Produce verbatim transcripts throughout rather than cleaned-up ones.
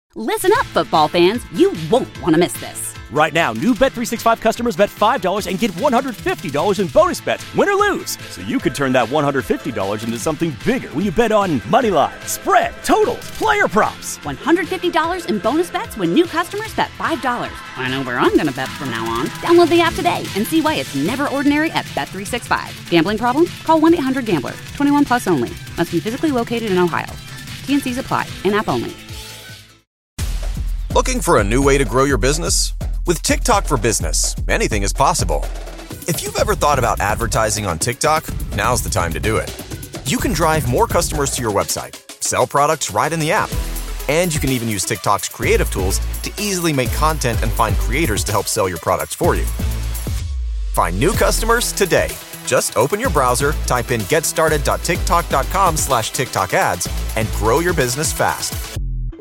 Listen up, football fans. You won't want to miss this. Right now, new Bet three sixty-five customers bet five dollars and get one hundred fifty dollars in bonus bets, win or lose. So you could turn that one hundred fifty dollars into something bigger when you bet on money line, spread, totals, player props. one hundred fifty dollars in bonus bets when new customers bet five dollars. I know where I'm going to bet from now on. Download the app today and see why it's never ordinary at Bet three sixty-five. Gambling problem? Call one eight hundred gambler. twenty-one plus only. Must be physically located in Ohio. T N Cs apply. In-app only. Looking for a new way to grow your business? With TikTok for Business, anything is possible. If you've ever thought about advertising on TikTok, now's the time to do it. You can drive more customers to your website, sell products right in the app, and you can even use TikTok's creative tools to easily make content and find creators to help sell your products for you. Find new customers today. Just open your browser, type in getstarted.tiktok.com slash TikTok ads, and grow your business fast.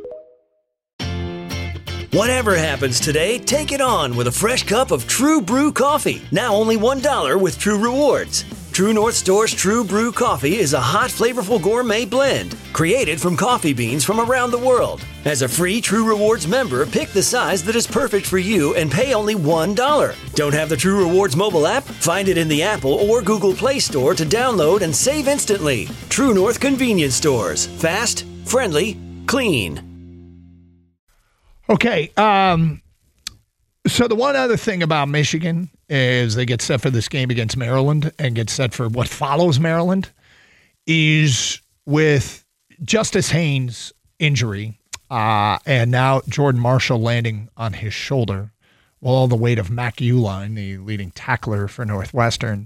Whatever happens today, take it on with a fresh cup of True Brew coffee. Now only one dollar with True Rewards. True North Store's True Brew coffee is a hot, flavorful gourmet blend created from coffee beans from around the world. As a free True Rewards member, pick the size that is perfect for you and pay only one dollar. Don't have the True Rewards mobile app? Find it in the Apple or Google Play Store to download and save instantly. True North Convenience Stores. Fast, friendly, clean. Okay, um, so the one other thing about Michigan is they get set for this game against Maryland and get set for what follows Maryland is with Justice Haynes' injury uh, and now Jordan Marshall landing on his shoulder, while all the weight of Mac Uline, the leading tackler for Northwestern,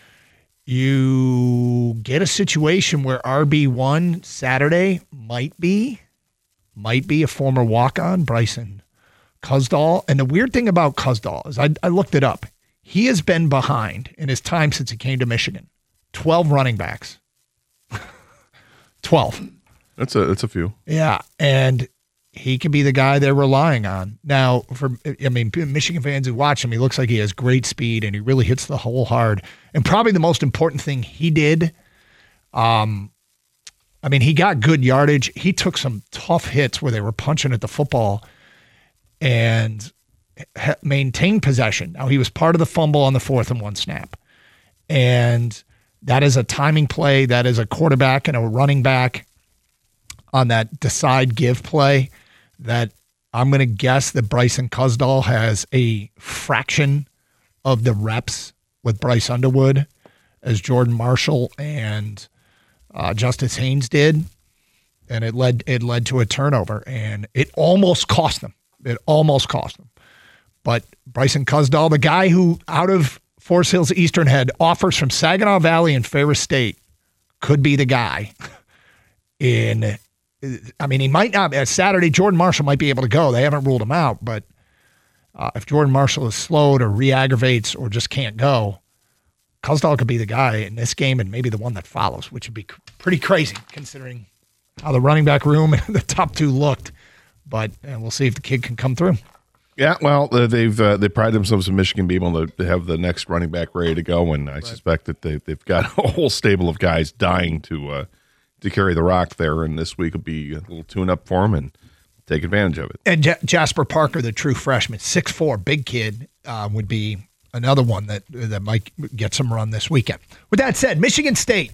you get a situation where R B one Saturday might be might be a former walk-on, Bryson Cusdahl. And the weird thing about Cusdahl is I, I looked it up. He has been behind in his time since he came to Michigan. twelve running backs. twelve. That's a that's a few. Yeah, and he could be the guy they're relying on. Now, for I mean, Michigan fans who watch him, he looks like he has great speed and he really hits the hole hard. And probably the most important thing he did, um, I mean, he got good yardage. He took some tough hits where they were punching at the football and ha- maintained possession. Now, he was part of the fumble on the fourth and one snap. And that is a timing play. That is a quarterback and a running back on that decide give play that I'm going to guess that Bryson Cusdahl has a fraction of the reps with Bryce Underwood as Jordan Marshall and Uh, Justice Haynes did, and it led it led to a turnover, and it almost cost them. It almost cost them. But Bryson Cusdahl, the guy who out of Forest Hills Eastern had offers from Saginaw Valley and Ferris State, could be the guy. In, I mean, he might not. At Saturday, Jordan Marshall might be able to go. They haven't ruled him out, but uh, if Jordan Marshall is slowed or re-aggravates or just can't go, Cusdahl could be the guy in this game and maybe the one that follows, which would be pretty crazy considering how the running back room and the top two looked. But and we'll see if the kid can come through. Yeah, well, uh, they've uh, they pride themselves in Michigan being able to have the next running back ready to go, and I right. suspect that they, they've got a whole stable of guys dying to uh, to carry the rock there, and this week will be a little tune-up for them and take advantage of it. And J- Jasper Parker, the true freshman, six foot four, big kid, uh, would be another one that that might get some run this weekend. With that said, Michigan State.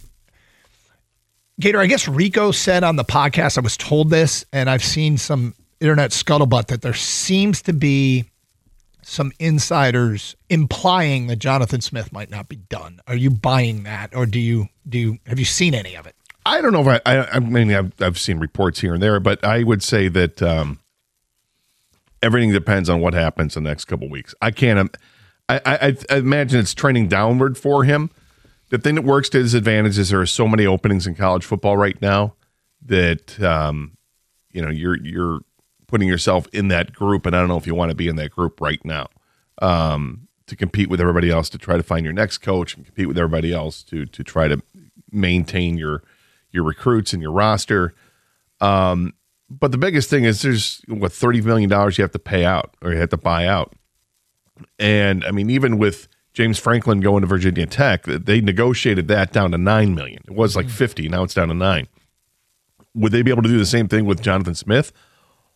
Gator, I guess Rico said on the podcast, I was told this, and I've seen some internet scuttlebutt that there seems to be some insiders implying that Jonathan Smith might not be done. Are you buying that, or do you do you, have you seen any of it? I don't know if I, I, I mean, I've, I've seen reports here and there, but I would say that um, everything depends on what happens in the next couple of weeks. I can't. I, I, I imagine it's trending downward for him. The thing that works to his advantage is there are so many openings in college football right now that um, you know you're you're putting yourself in that group, and I don't know if you want to be in that group right now um, to compete with everybody else to try to find your next coach and compete with everybody else to to try to maintain your your recruits and your roster. Um, but the biggest thing is there's what thirty million dollars you have to pay out or you have to buy out. And I mean, even with James Franklin going to Virginia Tech, they negotiated that down to nine million dollars. It was like fifty. Now it's down to nine. Would they be able to do the same thing with Jonathan Smith?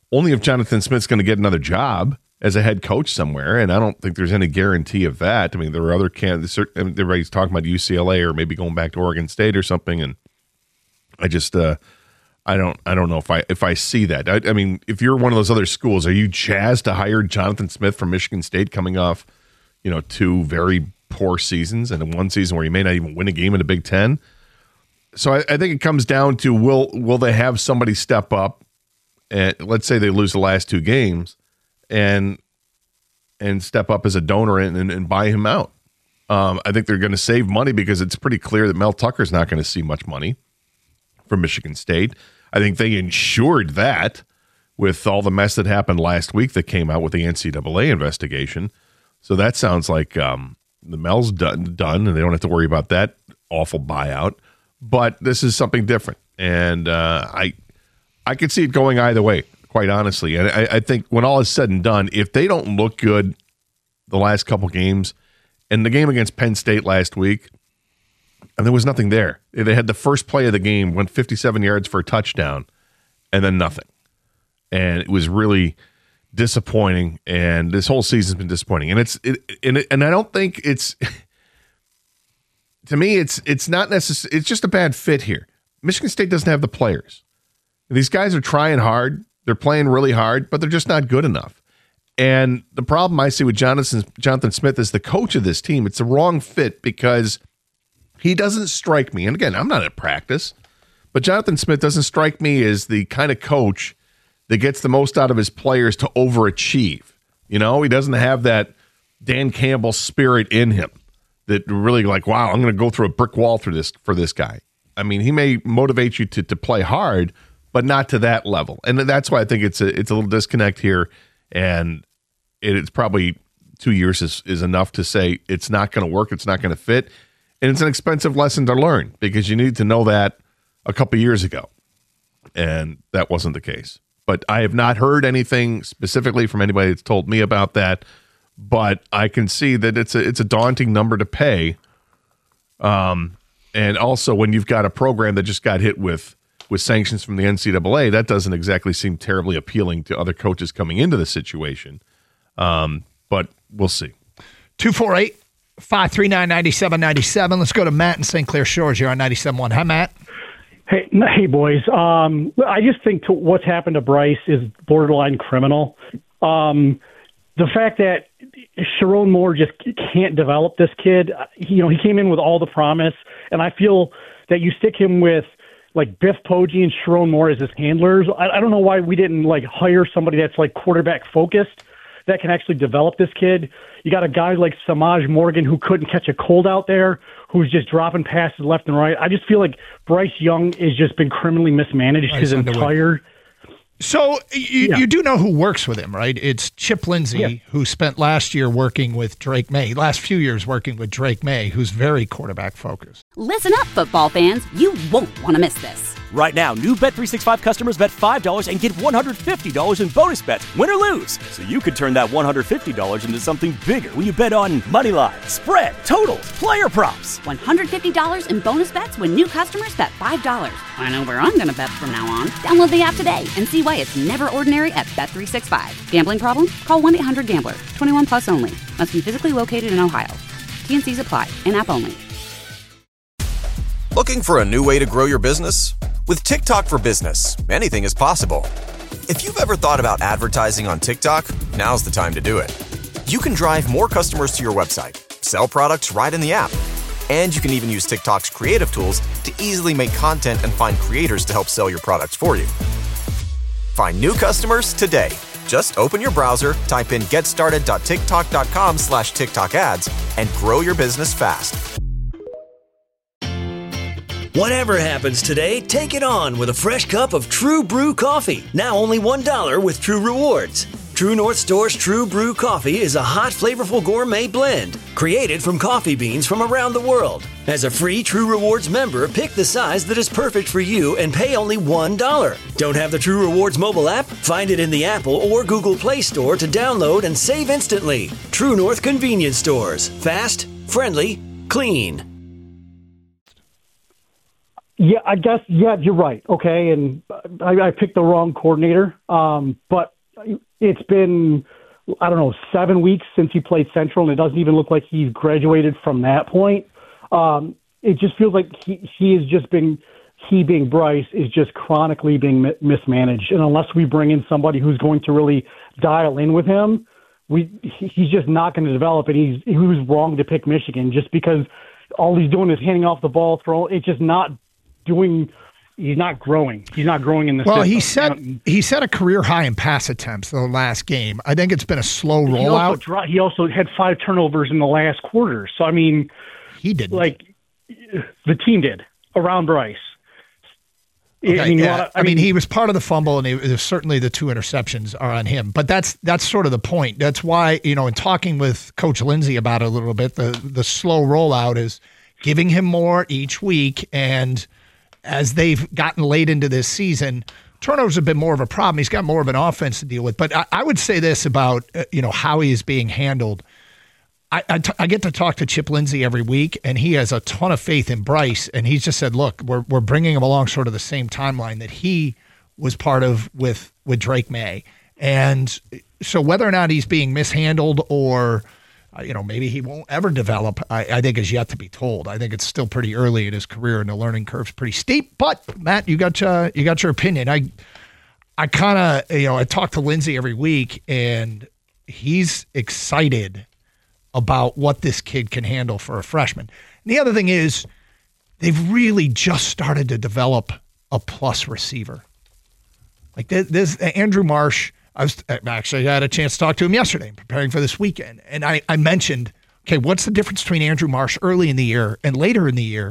only if Jonathan Smith's going to get another job as a head coach somewhere, and I don't think there's any guarantee of that. I mean, there are other candidates. Everybody's talking about U C L A or maybe going back to Oregon State or something, and I just, uh, I don't, I don't know if I if I see that. I, I mean, if you're one of those other schools, are you jazzed to hire Jonathan Smith from Michigan State, coming off, you know, two very poor seasons and one season where you may not even win a game in the Big Ten? So I, I think it comes down to will will they have somebody step up, and let's say they lose the last two games, and and step up as a donor and, and, and buy him out. Um, I think they're going to save money because it's pretty clear that Mel Tucker's not going to see much money from Michigan State. I think they ensured that with all the mess that happened last week that came out with the N C double A investigation. So that sounds like um, the Mel's done, done, and they don't have to worry about that awful buyout. But this is something different, and uh, I I could see it going either way, quite honestly. And I, I think when all is said and done, if they don't look good the last couple games, and the game against Penn State last week, and there was nothing there. They had the first play of the game, went fifty-seven yards for a touchdown, and then nothing. And it was really disappointing, and this whole season's been disappointing. And it's it, and, it, and I don't think it's to me it's it's not necessary. It's just a bad fit here. Michigan State doesn't have the players. These guys are trying hard. They're playing really hard, but they're just not good enough. And the problem I see with Jonathan Jonathan Smith as the coach of this team, it's the wrong fit because he doesn't strike me. And again, I'm not at practice, but Jonathan Smith doesn't strike me as the kind of coach that gets the most out of his players to overachieve. You know, he doesn't have that Dan Campbell spirit in him that really like, wow, I'm going to go through a brick wall through this for this guy. I mean, he may motivate you to to play hard, but not to that level. And that's why I think it's a it's a little disconnect here. And it, it's probably two years is, is enough to say it's not going to work, it's not going to fit. And it's an expensive lesson to learn because you need to know that a couple years ago. And that wasn't the case. But I have not heard anything specifically from anybody that's told me about that. But I can see that it's a it's a daunting number to pay. Um, and also when you've got a program that just got hit with with sanctions from the N C double A, that doesn't exactly seem terribly appealing to other coaches coming into the situation. Um, but we'll see. two four eight, five three nine, nine seven nine seven. Let's go to Matt in Saint Clair Shores. You're on ninety-seven point one. Hi, Matt. Hey, hey, boys. Um, I just think to what's happened to Bryce is borderline criminal. Um, the fact that Sharon Moore just can't develop this kid, you know, he came in with all the promise, and I feel that you stick him with like Biff Poggi and Sharon Moore as his handlers. I, I don't know why we didn't like hire somebody that's like quarterback focused that can actually develop this kid. You got a guy like Samaj Morgan who couldn't catch a cold out there, who's just dropping passes left and right. I just feel like Bryce Young has just been criminally mismanaged his entire. So you, yeah. you do know who works with him, right? It's Chip Lindsey, yeah. who spent last year working with Drake May, last few years working with Drake May, who's very quarterback focused. Listen up, football fans. You won't want to miss this. Right now, new Bet three sixty-five customers bet five dollars and get one hundred fifty dollars in bonus bets, win or lose. So you could turn that one hundred fifty dollars into something bigger when you bet on money line, spread, totals, player props. one hundred fifty dollars in bonus bets when new customers bet five dollars. I know where I'm going to bet from now on. Download the app today and see why it's never ordinary at Bet three sixty-five. Gambling problem? Call one eight hundred gambler. twenty-one plus only. Must be physically located in Ohio. T N Cs apply. In-app only. Looking for a new way to grow your business? With TikTok for Business, anything is possible. If you've ever thought about advertising on TikTok, now's the time to do it. You can drive more customers to your website, sell products right in the app, and you can even use TikTok's creative tools to easily make content and find creators to help sell your products for you. Find new customers today. Just open your browser, type in getstarted.tiktok.com slash TikTok ads, and grow your business fast. Whatever happens today, take it on with a fresh cup of True Brew coffee. Now only one dollar with True Rewards. True North Store's True Brew coffee is a hot, flavorful gourmet blend created from coffee beans from around the world. As a free True Rewards member, pick the size that is perfect for you and pay only one dollar. Don't have the True Rewards mobile app? Find it in the Apple or Google Play Store to download and save instantly. True North Convenience Stores. Fast, friendly, clean. Yeah, I guess, yeah, you're right. Okay, and I, I picked the wrong coordinator, um, but it's been, I don't know, seven weeks since he played Central, and it doesn't even look like he's graduated from that point. Um, it just feels like he, he has just been, he being Bryce, is just chronically being mi- mismanaged. And unless we bring in somebody who's going to really dial in with him, we he, he's just not going to develop. And he's he was wrong to pick Michigan just because all he's doing is handing off the ball, throwing. It's just not doing. He's not growing. He's not growing in the well, system. he set he set a career high in pass attempts the last game. I think it's been a slow rollout. He also, dro- he also had five turnovers in the last quarter. So I mean, he didn't. Like the team did around Bryce. Okay, I, mean, yeah. wanna, I, I mean, mean, he was part of the fumble, and it, certainly the two interceptions are on him. But that's that's sort of the point. That's why, you know, in talking with Coach Lindsey about it a little bit, the the slow rollout is giving him more each week. And as they've gotten late into this season, turnovers have been more of a problem. He's got more of an offense to deal with. But I, I would say this about uh, you know how he is being handled. I, I, t- I get to talk to Chip Lindsey every week, and he has a ton of faith in Bryce. And he's just said, look, we're we're bringing him along sort of the same timeline that he was part of with, with Drake May. And so whether or not he's being mishandled or, uh, you know, maybe he won't ever develop, I, I think is yet to be told. I think it's still pretty early in his career, and the learning curve's pretty steep. But, Matt, you got, uh, you got your opinion. I, I kind of, you know, I talk to Lindsey every week, and he's excited about what this kid can handle for a freshman. And the other thing is they've really just started to develop a plus receiver. Like this, this Andrew Marsh, I was actually I had a chance to talk to him yesterday, preparing for this weekend. And I, I mentioned, okay, what's the difference between Andrew Marsh early in the year and later in the year?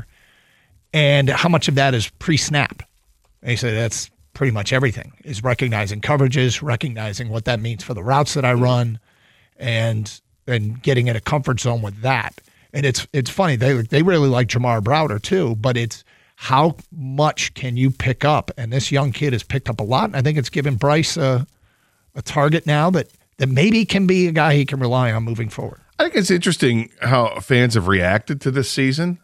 And how much of that is pre-snap? And he said, that's pretty much everything, is recognizing coverages, recognizing what that means for the routes that I run, and and getting in a comfort zone with that. And it's it's funny, they they really like Jamar Browder too, but it's how much can you pick up? And this young kid has picked up a lot, and I think it's given Bryce a, a target now that, that maybe can be a guy he can rely on moving forward. I think it's interesting how fans have reacted to this season.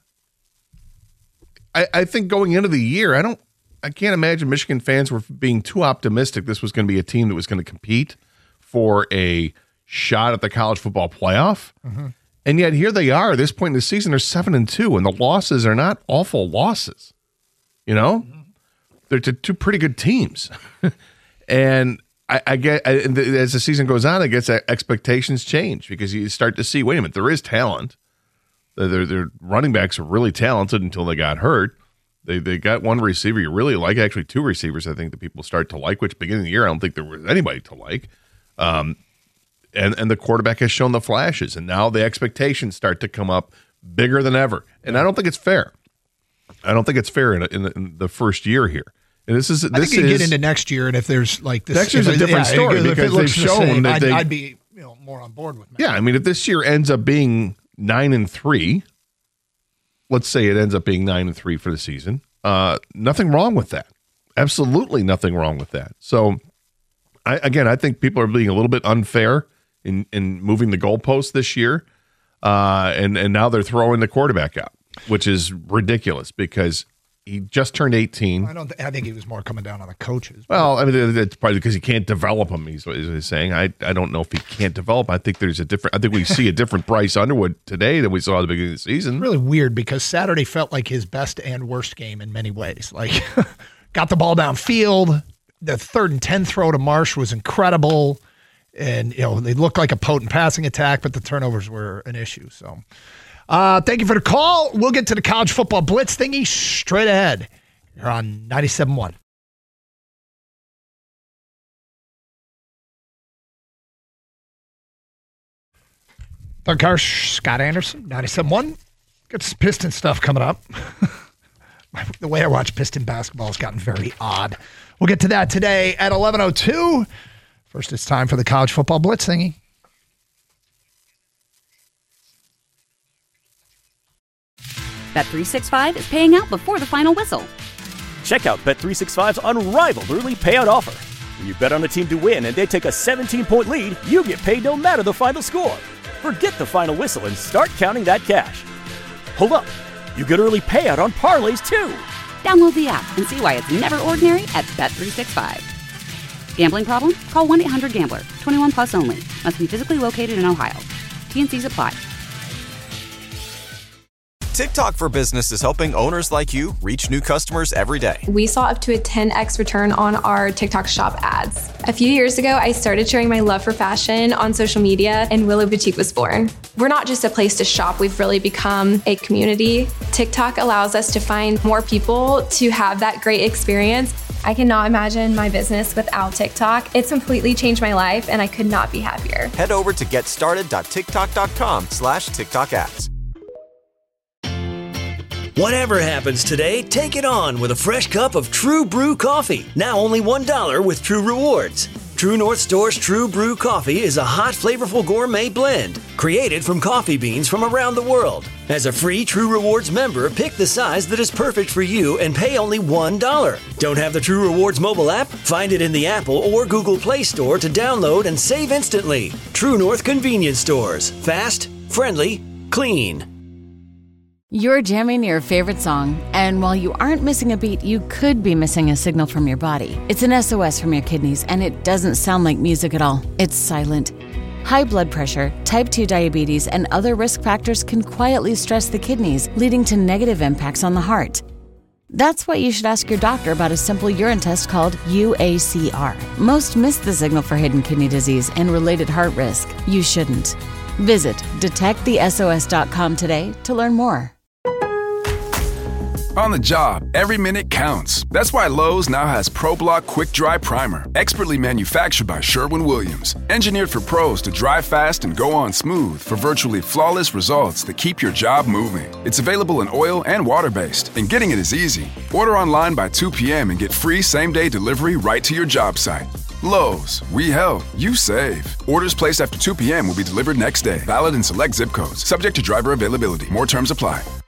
I, I think going into the year, I don't I can't imagine Michigan fans were being too optimistic this was going to be a team that was going to compete for a shot at the college football playoff. Mm-hmm. And yet here they are at this point in the season, they're seven and two, and the losses are not awful losses. You know, mm-hmm. they're t- two pretty good teams. And I, I get, I, as the season goes on, I guess expectations change because you start to see, wait a minute, there is talent. Their, their running backs are really talented until they got hurt. They they got one receiver you really like, actually two receivers I think that people start to like, which beginning of the year I don't think there was anybody to like. Um, And and the quarterback has shown the flashes, and now the expectations start to come up bigger than ever. And I don't think it's fair. I don't think it's fair in, a, in, the, in the first year here. And this is I this think you is, get into next year, and if there's like this, next year's a different yeah, story if because it looks they've the shown same, that I'd, they. I'd be you know more on board with. Matt. Yeah, I mean, if this year ends up being nine and three, let's say it ends up being nine and three for the season. Uh, nothing wrong with that. Absolutely nothing wrong with that. So, I, again, I think people are being a little bit unfair in, in moving the goalposts this year. Uh, and, and now they're throwing the quarterback out, which is ridiculous because he just turned eighteen. I don't. Th- I think he was more coming down on the coaches. Well, I mean, it's probably because he can't develop him. He's what he's saying. I, I don't know if he can't develop. I think there's a different. I think we see a different Bryce Underwood today than we saw at the beginning of the season. Really weird because Saturday felt like his best and worst game in many ways. Like, got the ball downfield. The third and ten throw to Marsh was incredible, and you know they looked like a potent passing attack, but the turnovers were an issue. So. Uh, thank you for the call. We'll get to the college football blitz thingy straight ahead. You're on ninety-seven point one. Doug Karsch, Scott Anderson, ninety-seven point one. Got some Piston stuff coming up. The way I watch Piston basketball has gotten very odd. We'll get to that today at eleven oh two. First, it's time for the college football blitz thingy. Bet three sixty-five is paying out before the final whistle. Check out Bet three sixty-five's unrivaled early payout offer. When you bet on a team to win and they take a seventeen-point lead, you get paid no matter the final score. Forget the final whistle and start counting that cash. Hold up. You get early payout on parlays, too. Download the app and see why it's never ordinary at Bet three sixty-five. Gambling problem? Call one eight hundred gambler. twenty-one plus only. Must be physically located in Ohio. T and C's apply. TikTok for Business is helping owners like you reach new customers every day. We saw up to a ten x return on our TikTok shop ads. A few years ago, I started sharing my love for fashion on social media, and Willow Boutique was born. We're not just a place to shop, we've really become a community. TikTok allows us to find more people to have that great experience. I cannot imagine my business without TikTok. It's completely changed my life, and I could not be happier. Head over to getstarted.tiktok.com slash TikTok ads. Whatever happens today, take it on with a fresh cup of True Brew coffee. Now only one dollar with True Rewards. True North Store's True Brew coffee is a hot, flavorful gourmet blend created from coffee beans from around the world. As a free True Rewards member, pick the size that is perfect for you and pay only one dollar. Don't have the True Rewards mobile app? Find it in the Apple or Google Play Store to download and save instantly. True North Convenience Stores. Fast, friendly, clean. You're jamming your favorite song, and while you aren't missing a beat, you could be missing a signal from your body. It's an S O S from your kidneys, and it doesn't sound like music at all. It's silent. High blood pressure, type two diabetes, and other risk factors can quietly stress the kidneys, leading to negative impacts on the heart. That's why you should ask your doctor about a simple urine test called U A C R. Most miss the signal for hidden kidney disease and related heart risk. You shouldn't. Visit detect the S O S dot com today to learn more. On the job, every minute counts. That's why Lowe's now has ProBlock Quick Dry Primer, expertly manufactured by Sherwin-Williams. Engineered for pros to dry fast and go on smooth for virtually flawless results that keep your job moving. It's available in oil and water-based, and getting it is easy. Order online by two p.m. and get free same-day delivery right to your job site. Lowe's, we help, you save. Orders placed after two p.m. will be delivered next day. Valid in select zip codes. Subject to driver availability. More terms apply.